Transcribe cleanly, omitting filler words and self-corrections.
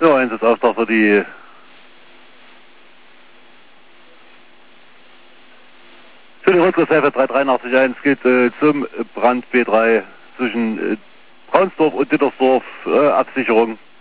Ja, Einsatzauftrag für die Rückreserve 3881 geht zum Brand B3 zwischen Braunsdorf und Dittersdorf, Absicherung.